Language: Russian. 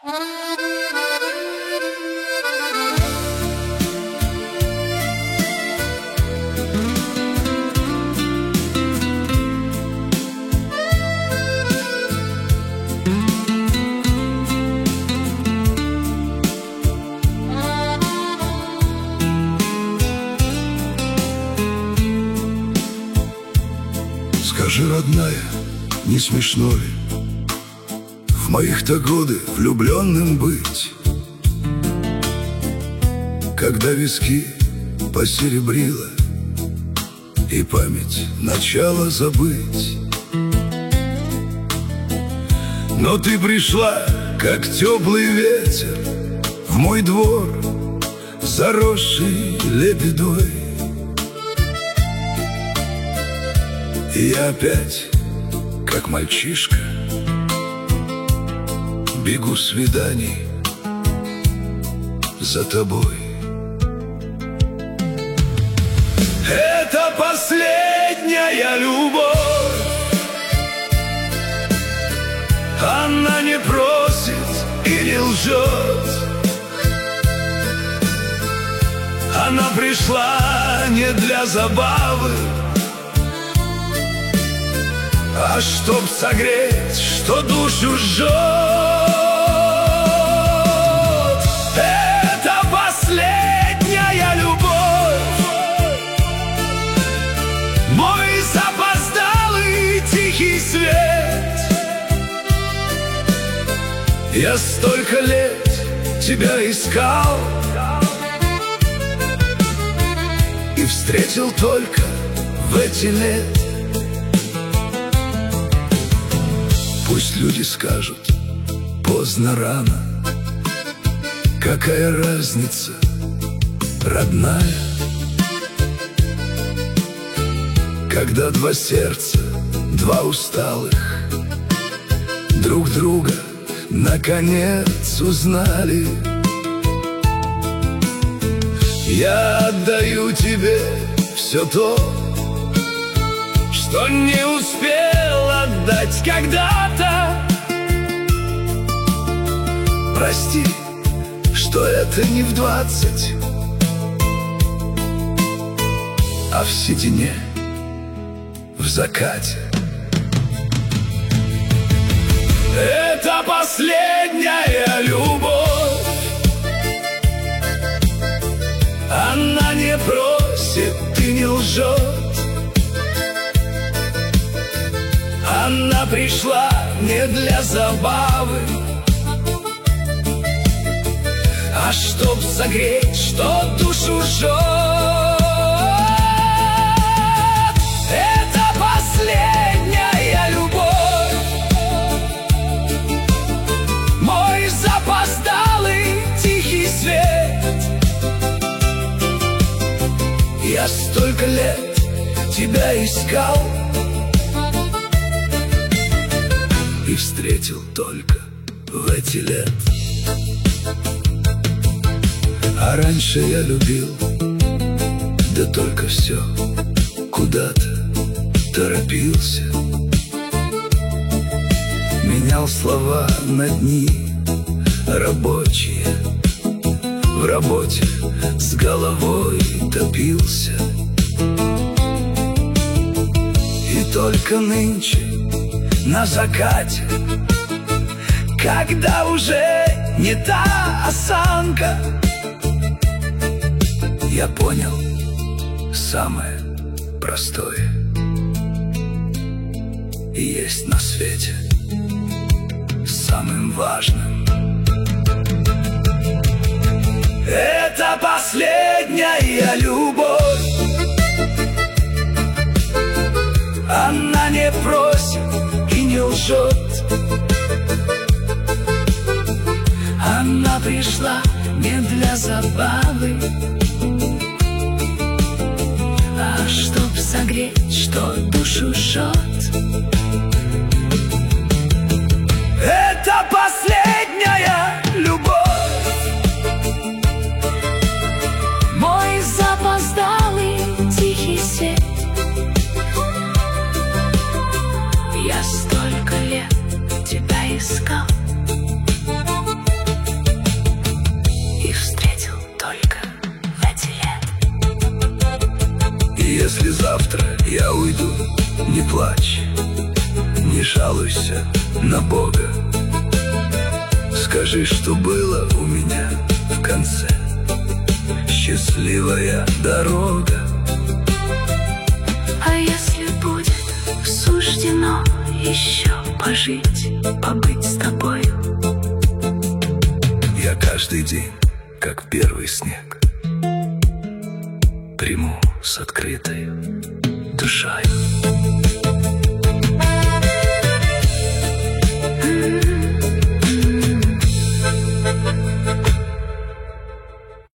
Скажи, родная, не смешно ли в моих-то годы влюбленным быть, когда виски посеребрила и память начала забыть? Но ты пришла, как теплый ветер, в мой двор, заросший лебедой. И я опять, как мальчишка, бегу свиданий за тобой. Это последняя любовь, она не просит и не лжет. Она пришла не для забавы, а чтоб согреть, что душу жжет. Это последняя любовь, мой запоздалый тихий свет. Я столько лет тебя искал и встретил только в эти лет. Пусть люди скажут, поздно, рано, какая разница, родная, когда два сердца, два усталых, друг друга наконец узнали. Я отдаю тебе все то, что не успел отдать когда-то. Прости, что это не в 20, а в седине, в закате. Это последняя любовь, она не просит и не лжет. Она пришла не для забавы, а чтоб согреть, что душу жжет. Это последняя любовь, мой запоздалый тихий свет. Я столько лет тебя искал и встретил только в эти лет. А раньше я любил, да только все куда-то торопился. Менял слова на дни рабочие, в работе с головой топился. И только нынче на закате, когда уже не та осанка, я понял самое простое и есть на свете самым важным. Это последняя любовь, она не просит и не лжет. Она пришла не для забавы, а чтоб согреть, что душу жжет. Это последняя любовь, мой запоздалый тихий свет. Я столько лет тебя искал завтра я уйду. Не плачь, не жалуйся на Бога. Скажи, что было у меня в конце. Счастливая дорога. А если будет суждено еще пожить, побыть с тобою, я каждый день, как первый снег, приму с открытой душой.